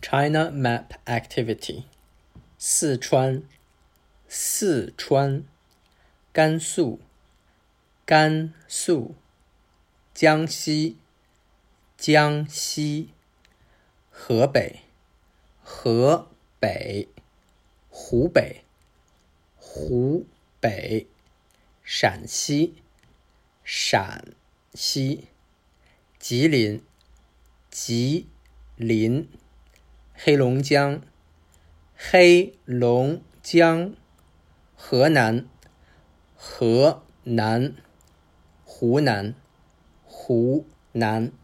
China Map Activity 四川甘肃江西河北湖北陕西吉林黑龙江河南湖南